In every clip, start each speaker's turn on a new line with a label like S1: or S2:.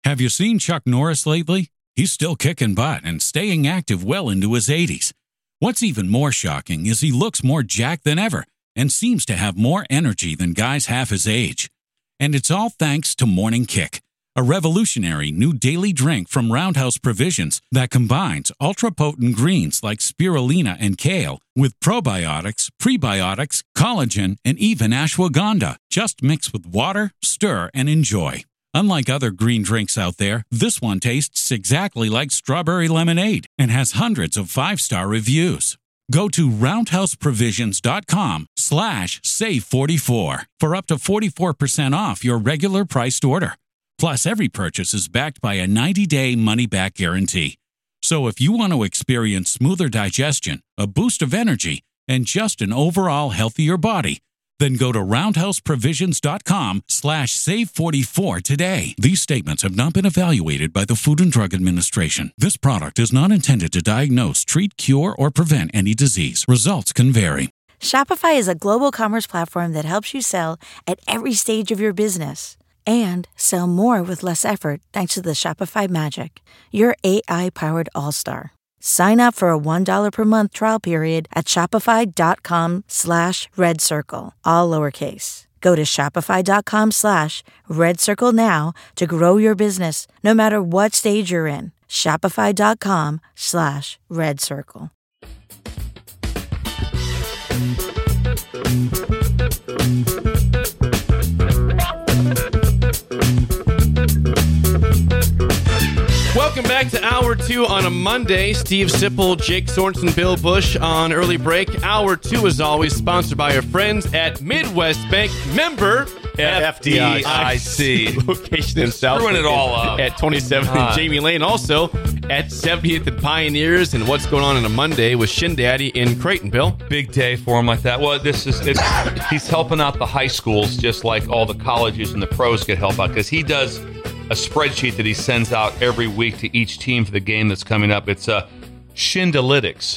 S1: Have you seen Chuck Norris lately? He's still kicking butt and staying active well into his 80s. What's even more shocking is he looks more jacked than ever and seems to have more energy than guys half his age. And it's all thanks to Morning Kick, a revolutionary new daily drink from Roundhouse Provisions that combines ultra-potent greens like spirulina and kale with probiotics, prebiotics, collagen, and even ashwagandha. Just mix with water, stir, and enjoy. Unlike other green drinks out there, this one tastes exactly like strawberry lemonade and has hundreds of 5-star reviews. Go to roundhouseprovisions.com/save44 for up to 44% off your regular priced order. Plus, every purchase is backed by a 90-day money-back guarantee. So if you want to experience smoother digestion, a boost of energy, and just an overall healthier body, then go to roundhouseprovisions.com/save44 today. These statements have not been evaluated by the Food and Drug Administration. This product is not intended to diagnose, treat, cure, or prevent any disease. Results can vary.
S2: Shopify is a global commerce platform that helps you sell at every stage of your business and sell more with less effort thanks to the Shopify Magic, your AI-powered all-star. Sign up for a $1 per month trial period at shopify.com/redcircle, all lowercase. Go to shopify.com/redcircle now to grow your business, no matter what stage you're in. Shopify.com/redcircle.
S3: Welcome back to Hour 2 on a Monday. Steve Sipple, Jake Sorensen, Bill Bush on early break. Hour 2, as always, sponsored by our friends at Midwest Bank. Member FDIC. Location in South.
S4: Screwing it all up.
S3: At 27th and Jamie Lane. Also at 70th and Pioneers. And what's going on a Monday with Shin Daddy in Creighton, Bill?
S4: Big day for him like that. Well, he's helping out the high schools just like all the colleges and the pros get help out because he does a spreadsheet that he sends out every week to each team for the game that's coming up. It's Shindalytics.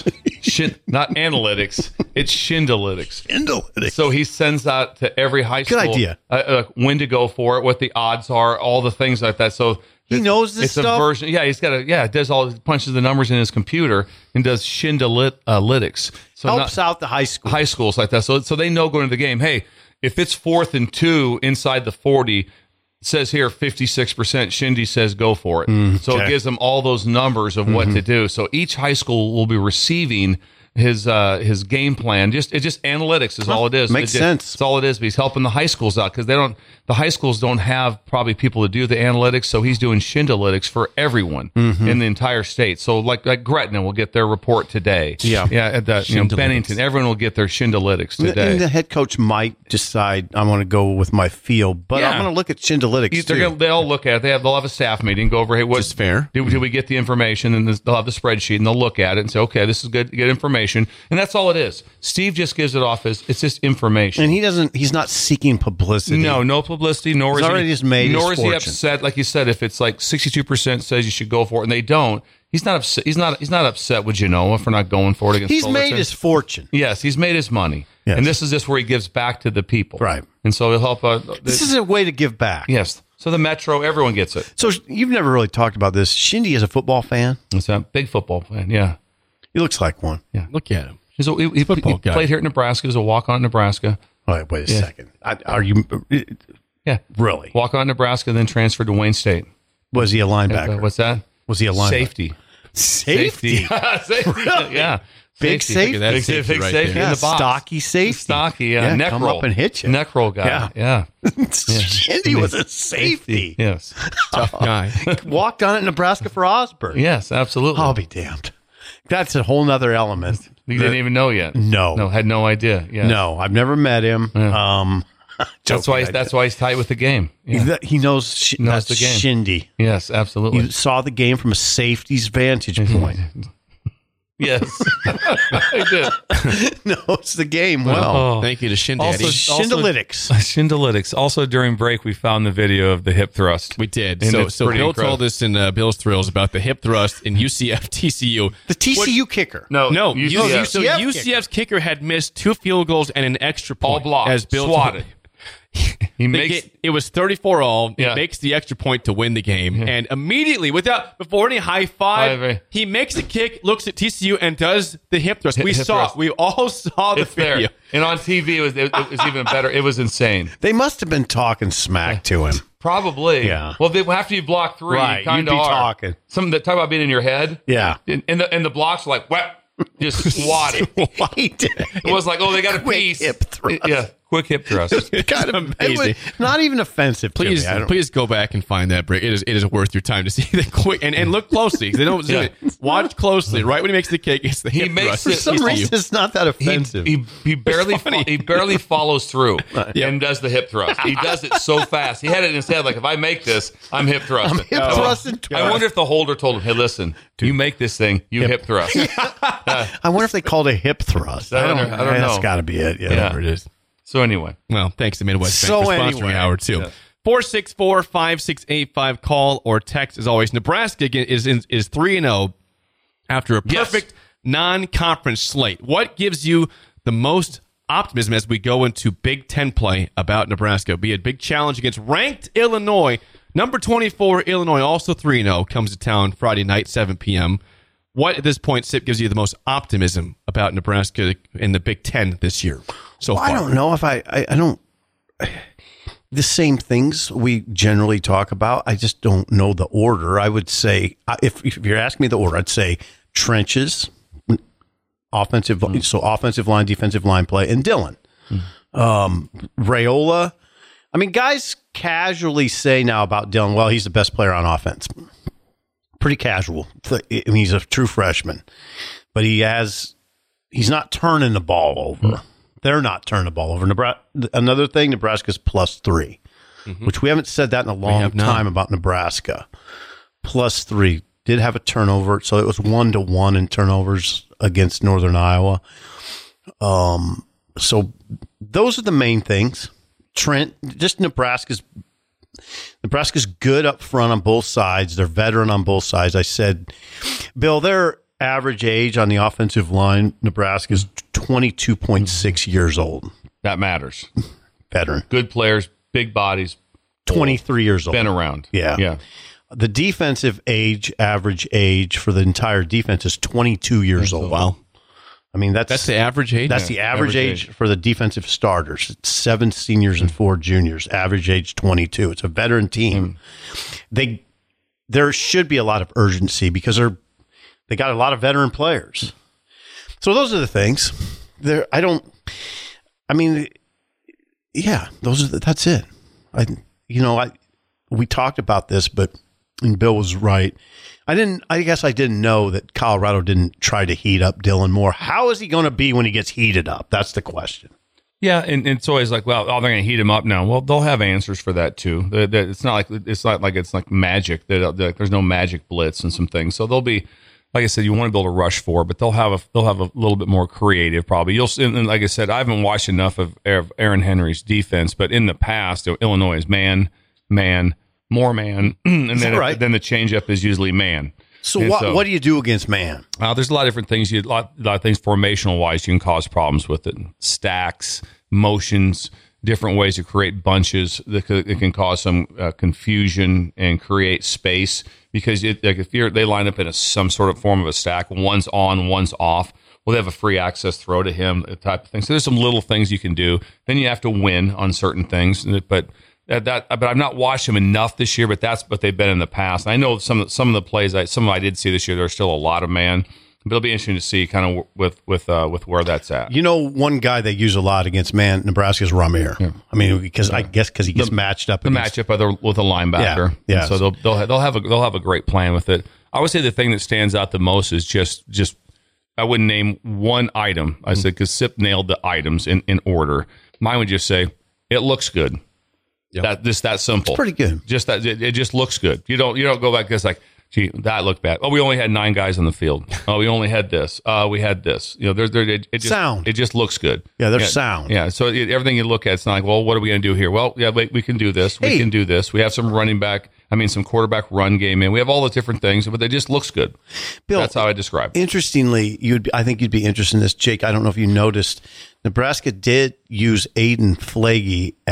S4: Not analytics. It's Shindalytics.
S5: Shindalytics.
S4: So he sends out to every high school.
S5: Good idea.
S4: When to go for it, what the odds are, all the things like that. So
S5: he knows this stuff?
S4: It's a version. Yeah, he's got it does punches the numbers in his computer and does Shindalytics. So
S5: helps out the high schools
S4: like that. So they know going to the game, hey, if it's 4th and 2 inside the 40, it says here 56%. Shindy says go for it. So it gives them all those numbers of what to do. So each high school will be receiving his game plan. It's just analytics is all it is.
S5: Makes sense.
S4: It's all it is. But he's helping the high schools out because the high schools don't have probably people to do the analytics. So he's doing Shindalytics for everyone in the entire state. So like Gretna will get their report today. Yeah. At Bennington, everyone will get their Shindalytics today.
S5: And the head coach might decide I want to go with my feel, but I'm going to look at Shindalytics too.
S4: They'll look at it. They'll have a staff meeting, go over, hey, what's
S5: fair?
S4: Did we get the information? And they'll have the spreadsheet and they'll look at it and say, okay, this is good information. And that's all it is. Steve just gives it off as it's just information.
S5: And he's not seeking publicity.
S4: No publicity, nor is he upset, like you said, if it's like 62% says you should go for it and they don't. He's not upset. He's not upset with Genoa for not going for it against
S5: Fullerton. He's made his fortune.
S4: Yes, he's made his money. Yes. And this is just where he gives back to the people.
S5: Right.
S4: And so he'll help
S5: this is a way to give back.
S4: Yes. So the Metro, everyone gets it.
S5: So you've never really talked about this. Shindy is a football fan?
S4: He's a big football fan, yeah.
S5: He looks like one.
S4: Yeah.
S3: Look at him.
S4: He played here at Nebraska. He was a walk-on at Nebraska.
S5: Wait a second. Are you...
S4: Yeah.
S5: Really?
S4: Walk on Nebraska, then transferred to Wayne State.
S5: Was he a linebacker?
S4: What's that?
S5: Was he a linebacker?
S4: Safety.
S5: Safety?
S4: Really? Yeah.
S5: Big safety.
S4: Big safety in the box.
S5: Stocky safety.
S4: Stocky, yeah. Neck
S5: come
S4: roll.
S5: up and hit you.
S4: Neck roll guy. Yeah.
S5: Shindy was a safety.
S4: Yes.
S3: Tough guy.
S5: Walked on at Nebraska for Osborne.
S4: Yes, absolutely.
S5: I'll be damned. That's a whole nother element.
S4: You didn't even know yet.
S5: No,
S4: had no idea. Yeah.
S5: No, I've never met him.
S4: Yeah. That's why he's tight with the game.
S5: Yeah. He knows the game. Shindy.
S4: Yes, absolutely.
S5: He saw the game from a safety's vantage point.
S4: Yes, I did.
S5: Knows the game well.
S3: Thank you to Shindaddy.
S5: Shindalytics.
S4: Shindalytics. Also, during break, we found the video of the hip thrust.
S3: We did.
S4: And
S3: so Bill told us in Bill's Thrills about the hip thrust in UCF TCU.
S5: The TCU kicker.
S3: No.
S4: UCF.
S3: So UCF's kicker had missed 2 field goals and an extra point.
S4: All blocked.
S3: As Bill
S4: swatted.
S3: It was 34-all. He makes the extra point to win the game. And immediately, before any high five, he makes the kick, looks at TCU, and does the hip thrust. We all saw the video.
S4: There. And on TV, it was even better. It was insane.
S5: They must have been talking smack to him.
S4: Probably.
S5: Yeah.
S4: Well, after you block 3,
S5: right,
S4: you kind
S5: you'd
S4: of
S5: be
S4: are.
S5: Talking.
S4: Some that talk about being in your head.
S5: Yeah.
S4: And the blocks are like, what? Just swatted. It was like, they got a piece.
S5: Hip thrust.
S4: Yeah. Quick hip thrust.
S5: Kind of amazing. Not even offensive.
S3: Please go back and find that break. It is worth your time to see the quick and look closely because they don't zoom it. Watch closely. Right when he makes the kick, it's the hip thrust.
S5: For some reason, it's not that offensive.
S4: He barely follows through and does the hip thrust. He does it so fast. He had it in his head like, if I make this, I'm hip thrusting. I wonder if the holder told him, hey, listen, you make this thing, you hip thrust.
S5: I wonder if they called it a hip thrust. I don't know. That's got to be it. Yeah, whatever it is.
S4: So anyway.
S3: Well, thanks to Midwest Bank for sponsoring Hour 2. Yeah. 464-5685. Call or text as always. Nebraska is 3-0 after a perfect non-conference slate. What gives you the most optimism as we go into Big Ten play about Nebraska? Be a big challenge against ranked Illinois. Number 24, Illinois, also 3-0, comes to town Friday night, 7 p.m. What, at this point, Sip, gives you the most optimism about Nebraska in the Big Ten this year so far?
S5: I don't know if I don't... The same things we generally talk about. I just don't know the order. I would say, if you're asking me the order, I'd say trenches, offensive line, defensive line play, and Dillon. Raiola. I mean, guys casually say now about Dillon, well, he's the best player on offense. Pretty casual. I mean, he's a true freshman, but he's not turning the ball over. They're not turning the ball over. Another thing, Nebraska's +3, which we haven't said that in a long time about Nebraska. +3. Did have a turnover, so it was 1-1 in turnovers against Northern Iowa. So those are the main things. Trent, just Nebraska's good up front on both sides. They're veteran on both sides. I said, Bill, their average age on the offensive line, Nebraska, is 22.6 years old.
S4: That matters.
S5: Veteran.
S4: Good players, big bodies.
S5: 23 years old.
S4: Been around.
S5: Yeah. The defensive average age for the entire defense is 22 years old.
S3: Wow.
S5: I mean, that's
S3: the average age?
S5: That's the average age for the defensive starters. It's 7 seniors and 4 juniors. Average age 22. It's a veteran team. There should be a lot of urgency because they got a lot of veteran players. So those are the things. That's it. We talked about this, and Bill was right. I guess I didn't know that Colorado didn't try to heat up Dillon more. How is he going to be when he gets heated up? That's the question.
S4: Yeah, and it's always like, well, they're going to heat him up now. Well, they'll have answers for that too. It's not like it's like magic. There's no magic blitz and some things. So they'll be, like I said, you want to build a rush for, but they'll have a little bit more creative probably. And like I said, I haven't watched enough of Aaron Henry's defense, but in the past, Illinois is man, more man, and then the changeup is usually man.
S5: So what do you do against man?
S4: There's a lot of different things. A lot of things formational wise you can cause problems with it. Stacks, motions, different ways to create bunches. It can cause some confusion and create space because if they line up in some sort of form of a stack, one's on, one's off. Well, they have a free access throw to him, type of thing. So there's some little things you can do. Then you have to win on certain things, but I've not watched them enough this year, but they've been in the past. And I know some of the plays I did see this year. There's still a lot of man, but it'll be interesting to see kind of with where that's at.
S5: One guy they use a lot against man, Nebraska's Ramir. Yeah. I mean, because he gets matched up.
S4: The matchup with a linebacker.
S5: Yeah.
S4: So they'll have a great plan with it. I would say the thing that stands out the most is just I wouldn't name one item. I said because Sip nailed the items in order. Mine would just say it looks good. Yep. That simple.
S5: It's pretty good.
S4: Just that it just looks good. You don't go back. It's like, gee, that looked bad. Oh, we only had 9 guys on the field. Oh, we only had this. We had this. It just looks good.
S5: Yeah, they're sound.
S4: Yeah. So everything you look at, it's not like, well, what are we going to do here? Well, yeah, we can do this. We can do this. We have some some quarterback run game in. We have all the different things, but it just looks good.
S5: Bill,
S4: that's how I describe it.
S5: Interestingly, I think you'd be interested in this, Jake. I don't know if you noticed, Nebraska did use Aiden Flagey at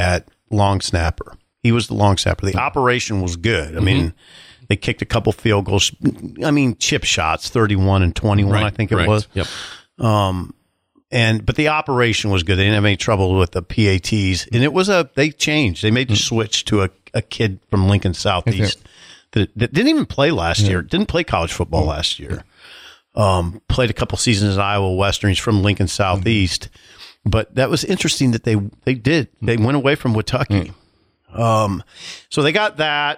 S5: long snapper. He was the long snapper. The operation was good. I mean, they kicked a couple field goals. I mean, chip shots, 31 and 21, I think it was.
S3: Yep.
S5: But the operation was good. They didn't have any trouble with the PATs. And it was they changed. They made the switch to a kid from Lincoln Southeast that didn't even play last year. Didn't play college football last year. Played a couple seasons at Iowa Western. He's from Lincoln Southeast. But that was interesting that they did. They went away from Watucky. So they got that.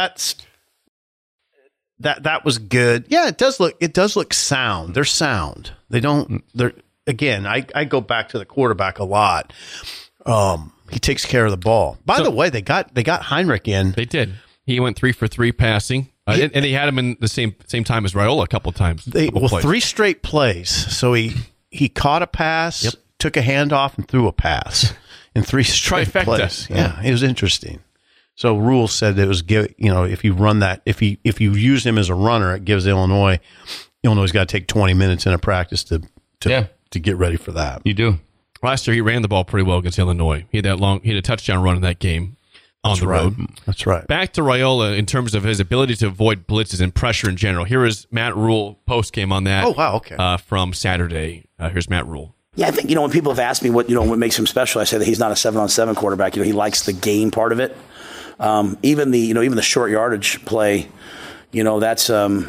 S5: That was good. Yeah, it does look sound. They're sound. Again, I go back to the quarterback a lot. He takes care of the ball. By the way, they got Heinrich in.
S3: They did. He went 3 for 3 passing. And they had him in the same time as Raiola a couple of times.
S5: 3 straight plays. So he caught a pass, took a handoff, and threw a pass in 3 straight plays. Yeah, it was interesting. So Rule said that it was if you run that, if you use him as a runner, it gives Illinois's got to take 20 minutes in a practice to get ready for that.
S4: You do.
S3: Last year he ran the ball pretty well against Illinois. He had a touchdown run in that game. Road.
S5: That's right.
S3: Back to Raiola in terms of his ability to avoid blitzes and pressure in general. Here is Matt Rule post game on that.
S5: Oh wow, okay.
S3: From Saturday. Here's Matt Rule.
S6: Yeah, I think when people have asked me what makes him special, I say that he's not a 7-on-7 quarterback. He likes the game part of it. Even the short yardage play, that's what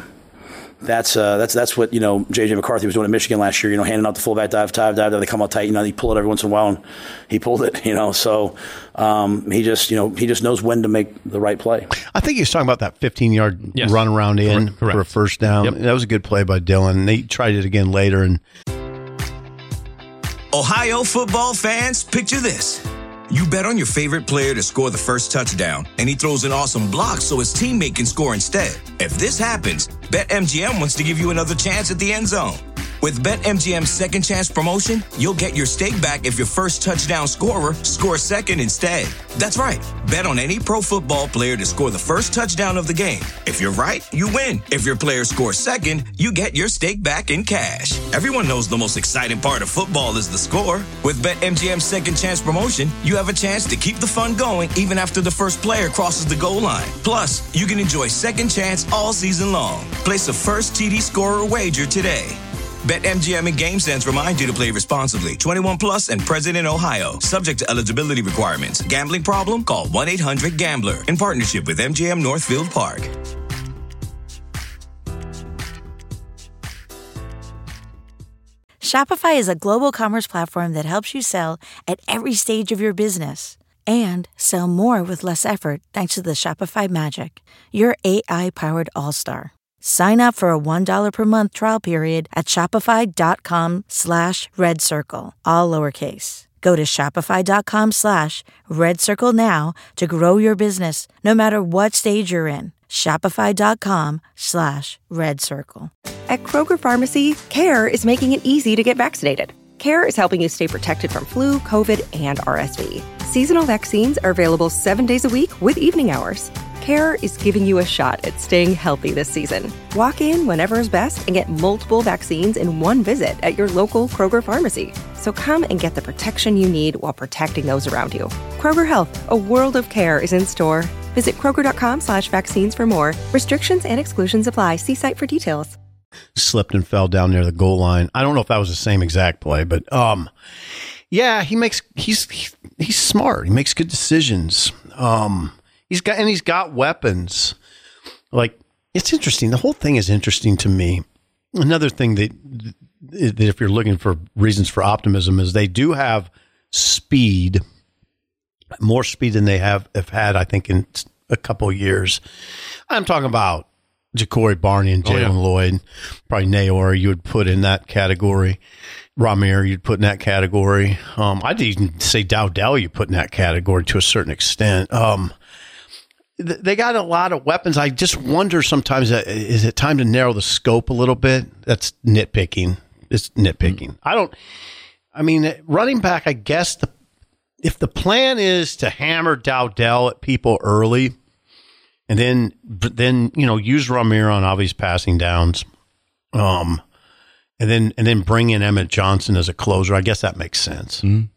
S6: J.J. McCarthy was doing at Michigan last year. Handing out the fullback dive. They come out tight. They pull it every once in a while, and he pulled it. So he just knows when to make the right play.
S5: I think he was talking about that 15-yard run around in for a first down. Yep. That was a good play by Dylan. They tried it again later. And
S7: Ohio football fans, picture this. You bet on your favorite player to score the first touchdown, and he throws an awesome block so his teammate can score instead. If this happens, BetMGM wants to give you another chance at the end zone. With BetMGM's second chance promotion, you'll get your stake back if your first touchdown scorer scores second instead. That's right. Bet on any pro football player to score the first touchdown of the game. If you're right, you win. If your player scores second, you get your stake back in cash. Everyone knows the most exciting part of football is the score. With BetMGM's second chance promotion, you have a chance to keep the fun going even after the first player crosses the goal line. Plus, you can enjoy second chance all season long. Place a first TD scorer wager today. BetMGM and GameSense remind you to play responsibly. 21 plus and present in Ohio. Subject to eligibility requirements. Gambling problem? Call 1-800-GAMBLER. In partnership with MGM Northfield Park.
S2: Shopify is a global commerce platform that helps you sell at every stage of your business and sell more with less effort thanks to the Shopify Magic, your AI-powered all-star. Sign up for a $1 per month trial period at shopify.com/redcircle, all lowercase. Go to shopify.com/redcircle now to grow your business, no matter what stage you're in. Shopify.com/redcircle.
S8: At Kroger Pharmacy, CARE is making it easy to get vaccinated. CARE is helping you stay protected from flu, COVID, and RSV. Seasonal vaccines are available 7 days a week with evening hours. CARE is giving you a shot at staying healthy this season. Walk in whenever is best and get multiple vaccines in one visit at your local Kroger pharmacy. So come and get the protection you need while protecting those around you. Kroger Health, a world of care is in store. Visit Kroger.com/vaccines for more. Restrictions and exclusions apply. See site for details.
S5: Slipped and fell down near the goal line. I don't know if that was the same exact play, but yeah, he's smart. He makes good decisions. He's got weapons. Like, it's interesting. The whole thing is interesting to me. Another thing that if you're looking for reasons for optimism is they do have speed, more speed than they have had, I think, in a couple of years. I'm talking about Ja'Cory Barney and Jalen Lloyd, probably Nayor you would put in that category. Ramir you'd put in that category. I'd even say Dowdell you put in that category to a certain extent. They got a lot of weapons. I just wonder sometimes, is it time to narrow the scope a little bit? That's nitpicking. It's nitpicking. Running back, I guess if the plan is to hammer Dowdell at people early and then use Ramir on obvious passing downs, and then bring in Emmett Johnson as a closer, I guess that makes sense. Mm-hmm.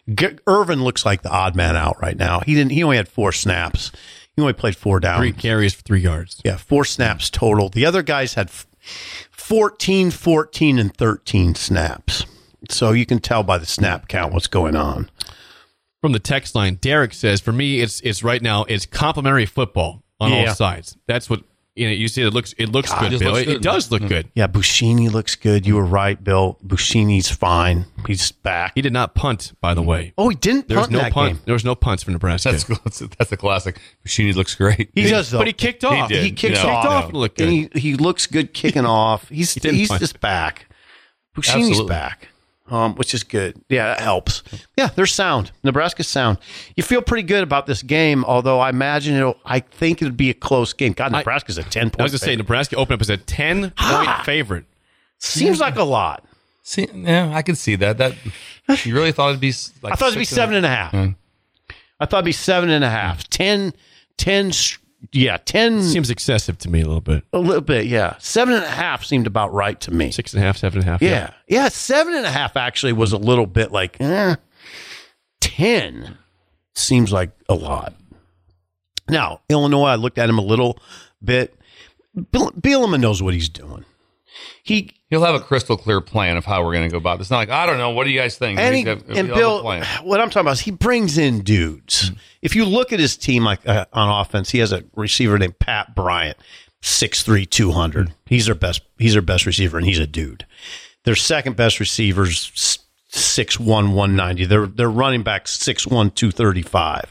S5: Irvin looks like the odd man out right now. He only had 4 snaps. He only played 4 downs.
S3: 3 carries for 3 yards.
S5: Yeah, 4 snaps total. The other guys had 14, 14, and 13 snaps. So you can tell by the snap count what's going on.
S3: From the text line, Derek says, for me, it's right now, it's complimentary football on all sides. That's what, you see, it looks good, Bill. It does look good.
S5: Yeah, Buschini looks good. You were right, Bill. Buschini's fine. He's back.
S3: He did not punt, by the way.
S5: Oh, he didn't punt
S3: no
S5: that game.
S3: There was no punts for Nebraska.
S4: That's a classic. Buschini looks great.
S5: He does, though.
S3: But he kicked off.
S5: He kicks off.
S3: And looked good.
S5: And he looks good kicking off. He's just back. Buschini's
S4: Absolutely.
S5: back. Which is good. Yeah, that helps. Yeah, they're sound. Nebraska's sound. You feel pretty good about this game, although I imagine I think it'd be a close game. God, Nebraska's a 10-point
S3: I was going to say, Nebraska opened up as a 10-point favorite.
S5: Seems like a lot.
S4: See, yeah, I can see that. That you really thought it'd be like
S5: I thought it'd be 7.5. I thought it'd be 7.5. 10. Yeah, 10.
S3: Seems excessive to me a little bit.
S5: A little bit, yeah. 7.5 seemed about right to me.
S3: 6.5, 7.5.
S5: Yeah. 7.5 actually was a little bit like 10 seems like a lot. Now, Illinois, I looked at him a little bit. Bielema knows what he's doing.
S4: He'll have a crystal clear plan of how we're going to go about this. Not like, I don't know. What do you guys think?
S5: And Bill, what I'm talking about is he brings in dudes. If you look at his team like on offense, he has a receiver named Pat Bryant, 6'3", 200. He's their best receiver, and he's a dude. Their second best receivers, 6'1", 190. Their running back, 6'1", 235.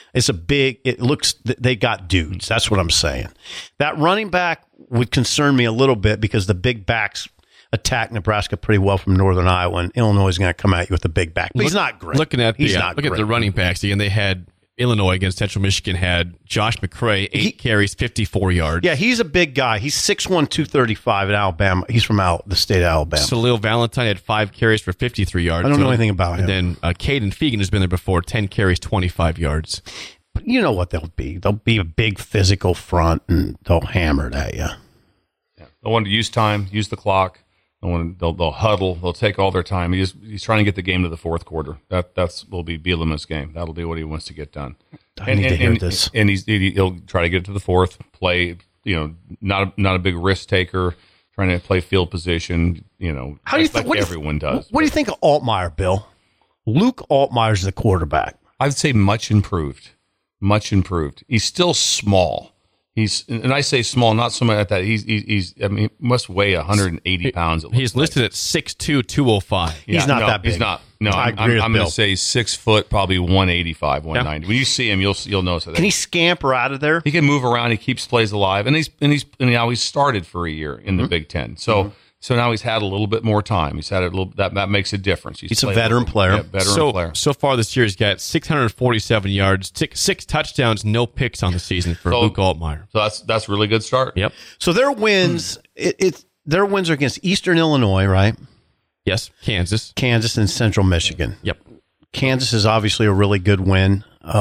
S5: They got dudes. That's what I'm saying. That running back would concern me a little bit because the big backs attack Nebraska pretty well from Northern Iowa, and Illinois is going to come at you with a big back. But he's not great.
S3: Look at the running backs again. They had Illinois against Central Michigan had Josh McCray, 8 carries, 54 yards.
S5: Yeah, he's a big guy. He's 6'1", 235 in Alabama. He's from the state of Alabama.
S3: Salil Valentine had 5 carries for 53 yards.
S5: I don't know anything about him.
S3: And then Caden Fegan has been there before, 10 carries, 25 yards.
S5: But you know what they'll be. They'll be a big physical front, and they'll hammer it at you.
S4: Yeah. They'll want to use time, use the clock. They'll huddle. They'll take all their time. He's trying to get the game to the fourth quarter. Will be Bielema's game. That'll be what he wants to get done.
S5: I need to hear this.
S4: And he'll try to get it to the fourth. Play, not a big risk taker. Trying to play field position. How do you think everyone does?
S5: What do you think of Altmaier, Bill? Luke Altmaier's the quarterback.
S4: I'd say much improved. Much improved. He's still small. And I say small, not so much at that. He must weigh 180 pounds.
S3: He's listed at 6'2", 205.
S5: Yeah, he's not that big.
S4: He's not. No, I'm going to say 6 foot, probably 185, 190. Yeah. When you see him, you'll notice that.
S5: Can he scamper out of there?
S4: He can move around. He keeps plays alive, and he's started for a year in the Big Ten. So now he's had a little bit more time. He's had a little that makes a difference.
S5: He's a veteran player.
S4: Yeah,
S3: So far this year, he's got 647 yards, 6 touchdowns, no picks on the season for Luke Altmaier.
S4: So that's a really good start.
S3: Yep.
S5: So their wins, their wins are against Eastern Illinois, right?
S3: Yes, Kansas
S5: and Central Michigan.
S3: Yep.
S5: Kansas is obviously a really good win.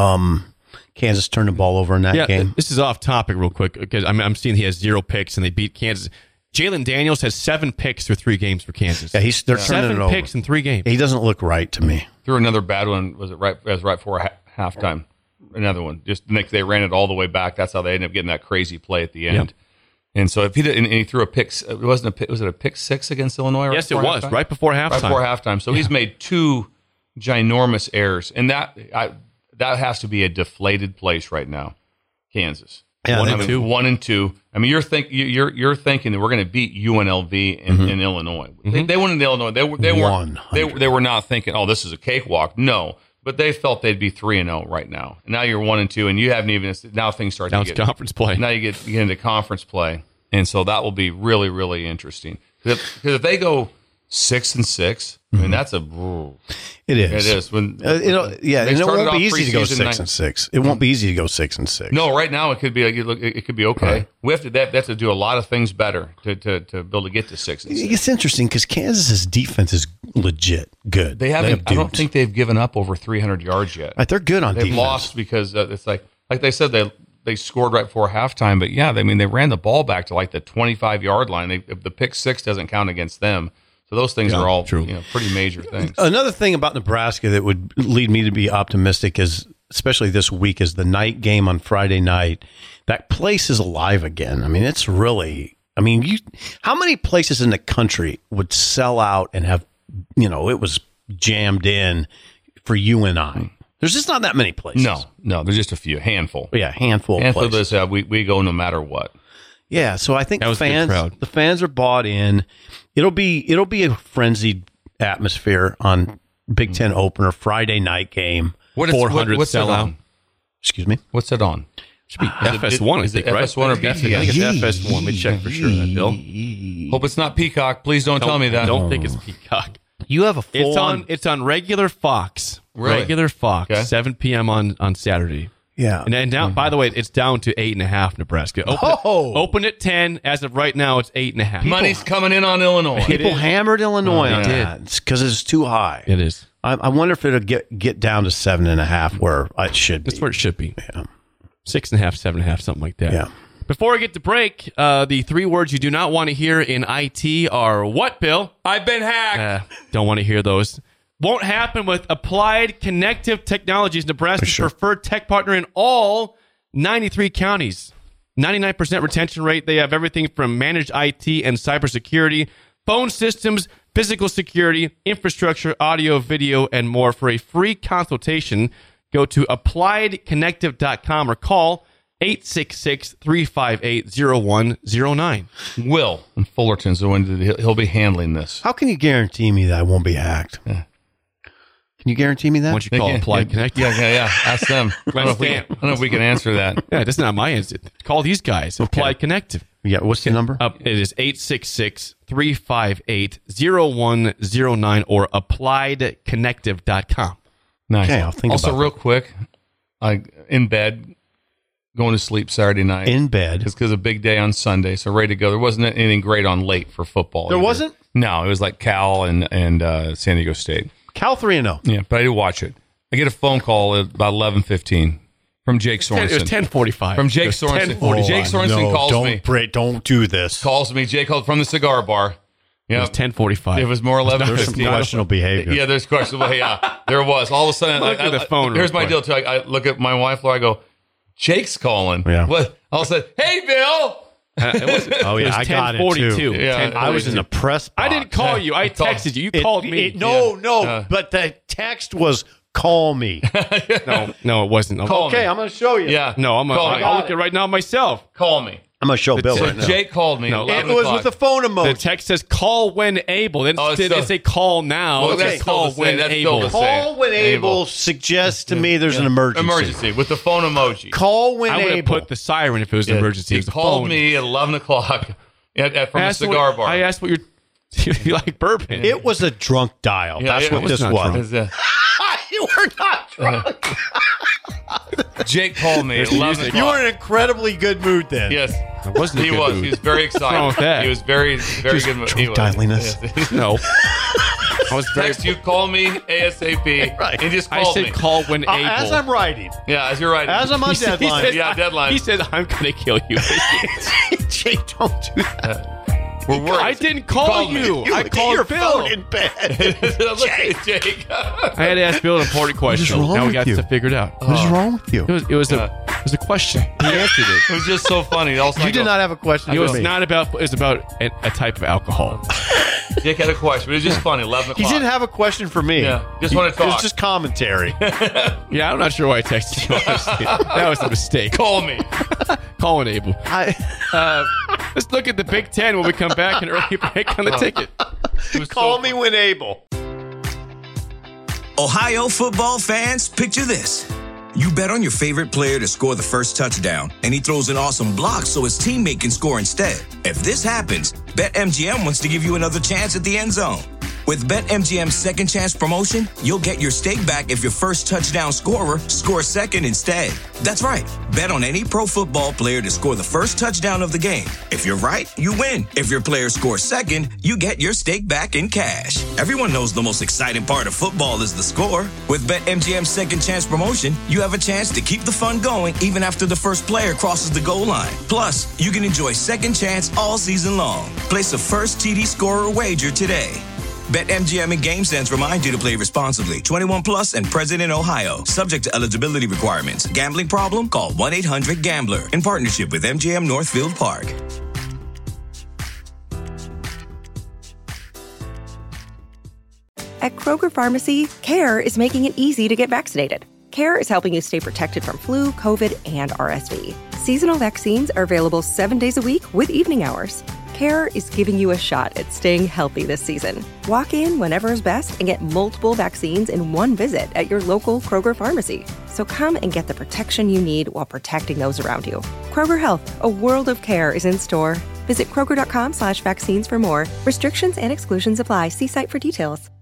S5: Kansas turned the ball over in that game.
S3: This is off topic real quick because I'm seeing he has 0 picks and they beat Kansas. Jalen Daniels has 7 picks through 3 games for Kansas.
S5: Yeah, they're turning it over.
S3: 7 picks in 3 games.
S5: He doesn't look right to me.
S4: Threw another bad one. Was it right before halftime? Another one. Just they ran it all the way back. That's how they ended up getting that crazy play at the end.
S3: Yep.
S4: And so if he did, and he threw a pick, was it a pick 6 against Illinois?
S3: Yes, it was right before halftime.
S4: Right before halftime. So he's made 2 ginormous errors, and that has to be a deflated place right now. Kansas.
S5: Yeah,
S4: 1 and 2. I mean, you're thinking that we're going to beat UNLV in Illinois. They went into Illinois. They were not thinking, oh, this is a cakewalk. No, but they felt they'd be 3-0 right now. And now you're 1 and 2, and you haven't even. Now things start.
S3: Now
S4: to
S3: it's conference play.
S4: Now you get into conference play, and so that will be really, really interesting. Because if they go 6-6, I mean that's
S5: It is.
S4: It is. When
S5: and it won't be easy to go 6-6. It won't be easy to go 6-6.
S4: No, right now it could be it could be okay. Right. We have to do a lot of things better to be able to get to 6-6.
S5: It's interesting because Kansas's defense is legit good.
S4: They haven't. I don't think they've given up over 300 yards yet.
S5: Right, they're good on defense.
S4: They've lost because it's like they said they scored right before halftime, but yeah, they ran the ball back to like the 25-yard line. The pick 6 doesn't count against them. So those things are all
S3: true.
S4: Pretty major things.
S5: Another thing about Nebraska that would lead me to be optimistic is, especially this week, is the night game on Friday night. That place is alive again. I mean, it's really, how many places in the country would sell out and have, it was jammed in for you and I? There's just not that many places.
S4: No, there's just a few, handful.
S5: Yeah, handful of places.
S4: Of this, we go no matter what.
S5: Yeah, so I think
S3: That was a good crowd.
S5: the fans are bought in. It'll be a frenzied atmosphere on Big Ten opener Friday night game.
S4: What's
S3: 400
S4: it
S3: sellout.
S4: on?
S5: Excuse me.
S4: What's it on?
S3: Should be FS1, I
S4: is it
S3: think, right?
S4: FS1 or
S3: I think
S4: BTN?
S3: it's FS1. Let me check for sure, that Bill.
S4: Hope it's not Peacock. Please don't tell me that.
S3: I don't think it's Peacock.
S5: You have a full
S3: It's on regular Fox.
S4: Really?
S3: Regular Fox,
S4: Okay.
S3: 7 p.m. on Saturday.
S5: Yeah.
S3: And now, by the way, it's down to 8.5 Nebraska. Open at 10. As of right now, it's 8.5.
S4: Money's coming in on Illinois.
S5: People hammered Illinois on
S3: They did.
S5: that because it's too high.
S3: It is.
S5: I wonder if it'll get down to 7.5 where it should be.
S3: That's where it should be.
S5: Yeah.
S3: 6.5, 7.5, something like that.
S5: Yeah.
S3: Before we get to break, the 3 words you do not want to hear in IT are what, Bill?
S4: I've been hacked.
S3: Don't want to hear those. Won't happen with Applied Connective Technologies, Nebraska's preferred tech partner in all 93 counties. 99% retention rate. They have everything from managed IT and cybersecurity, phone systems, physical security, infrastructure, audio, video, and more. For a free consultation, go to appliedconnective.com or call 866-358-0109.
S4: Will in Fullerton, so he'll be handling this.
S5: How can you guarantee me that I won't be hacked? Can you guarantee me that?
S3: Once you call Applied Connective.
S4: Yeah. Ask them. I don't know if we can answer that.
S3: Yeah, that's not my answer. Call these guys. Applied Connective.
S5: Yeah, what's the number?
S3: It is 866-358-0109 or appliedconnective.com.
S4: Nice.
S5: Okay, I'll think
S4: also,
S5: about
S4: real quick, in bed, going to sleep Saturday night.
S5: In bed.
S4: It's because a big day on Sunday, so ready to go. There wasn't anything great on late for football.
S5: There
S4: either.
S5: wasn't?
S4: No, it was like Cal and San Diego State.
S5: Cal 3-0.
S4: Yeah, but I did watch it. I get a phone call at about 11:15 from Jake Sorensen.
S3: It was 10:45.
S4: From Jake Sorensen. Jake Sorensen calls me.
S5: Don't do this.
S4: Calls me. Jake called from the cigar bar.
S3: It was 10:45.
S4: It was more 11:15.
S5: There's some questionable behavior.
S4: Yeah, there's questionable. Yeah, there was. All of a sudden,
S3: Look at the phone
S4: Here's
S3: real
S4: my deal.
S3: quick.
S4: Too. I look at my wife, Laura. I go, Jake's calling.
S5: Yeah.
S4: What? All of a sudden, hey, Bill.
S5: Oh, yeah, I got it, too.
S4: Yeah,
S5: I was in the press box.
S3: I didn't call you. I texted you. You called me.
S5: No, but the text was, call me.
S3: No, it wasn't.
S4: Call me.
S5: I'm going to show you.
S4: Yeah.
S3: No,
S4: Call me.
S3: I'll look at it right now myself.
S4: Call me.
S5: I'm going to show Bill
S4: So
S5: right now.
S4: Jake called me.
S3: No,
S4: at
S5: It
S4: 11
S5: was
S4: o'clock.
S5: with the phone
S3: The
S5: emoji.
S3: text says call when able. Then
S4: Oh,
S3: didn't say call now.
S4: Well,
S3: It
S4: that's
S3: says
S4: still
S3: call
S4: the same.
S3: when
S4: That's still
S3: able.
S4: the same.
S5: Call when able
S4: Able.
S5: suggests to me there's an emergency.
S4: Emergency with the phone emoji.
S5: Call when
S3: I would have
S5: able.
S3: put the siren if it was an emergency.
S4: He
S3: It was the
S4: called
S3: phone.
S4: me at 11 o'clock from the
S3: Asked
S4: cigar
S3: what-
S4: bar.
S3: I asked what you like bourbon.
S5: It was a drunk dial.
S4: Yeah,
S5: That's
S4: it
S5: what
S4: was
S5: this
S3: not
S5: was.
S3: drunk.
S5: You were not drunk.
S4: Jake called me at 11 o'clock.
S5: You were in an incredibly good mood then.
S4: Yes.
S3: I wasn't in a
S4: He
S3: good
S4: was.
S3: mood.
S4: He was very excited.
S3: wrong with that?
S4: He was very good. mood. He was.
S5: dialing us.
S4: Yes.
S3: No. I was very.
S4: Text you, call me ASAP.
S5: Right.
S4: He just
S3: I
S4: called
S3: said
S4: me.
S3: call when able.
S5: As I'm writing,
S4: Yeah, as you're right.
S5: as I'm on
S3: He
S5: deadline.
S3: said,
S4: Yeah, deadline.
S3: He said, I'm going to kill you.
S5: Jake, don't do that.
S4: We're worried.
S3: I didn't call
S4: me.
S3: you. I
S5: Look at
S3: called
S5: your
S3: Bill.
S5: phone in bed.
S4: Look at Jake.
S3: I had to ask Bill an important question.
S5: wrong
S3: Now we
S5: with
S3: got
S5: you?
S3: to figure it out.
S5: What is wrong with you?
S3: It was a question. He answered it.
S4: It was just so funny. Also,
S5: You did not have a question
S3: It
S5: for
S3: was
S5: me.
S3: not about. It was about a type of alcohol.
S4: Jake had a question, but it was just funny. 11 o'clock.
S5: He didn't have a question for me.
S4: Yeah, just want to
S5: It was
S4: talk.
S5: just commentary.
S3: Yeah, I'm not sure why I texted you. Honestly. That was a mistake.
S4: Call me.
S3: Call when able. Let's look at the Big Ten when we come back and early break on the ticket.
S4: It was
S5: Call
S4: so
S5: me when able.
S7: Ohio football fans, picture this. You bet on your favorite player to score the first touchdown, and he throws an awesome block so his teammate can score instead. If this happens, BetMGM wants to give you another chance at the end zone. With BetMGM's second chance promotion, you'll get your stake back if your first touchdown scorer scores second instead. That's right. Bet on any pro football player to score the first touchdown of the game. If you're right, you win. If your player scores second, you get your stake back in cash. Everyone knows the most exciting part of football is the score. With BetMGM's second chance promotion, you have a chance to keep the fun going even after the first player crosses the goal line. Plus, you can enjoy second chance all season long. Place a first TD scorer wager today. BetMGM and GameSense remind you to play responsibly. 21 plus and present in Ohio, subject to eligibility requirements. Gambling problem? Call 1-800-GAMBLER in partnership with MGM Northfield Park.
S8: At Kroger Pharmacy, CARE is making it easy to get vaccinated. CARE is helping you stay protected from flu, COVID, and RSV. Seasonal vaccines are available 7 days a week with evening hours. CARE is giving you a shot at staying healthy this season. Walk in whenever is best and get multiple vaccines in one visit at your local Kroger pharmacy. So come and get the protection you need while protecting those around you. Kroger Health, a world of care is in store. Visit Kroger.com/vaccines for more. Restrictions and exclusions apply. See site for details.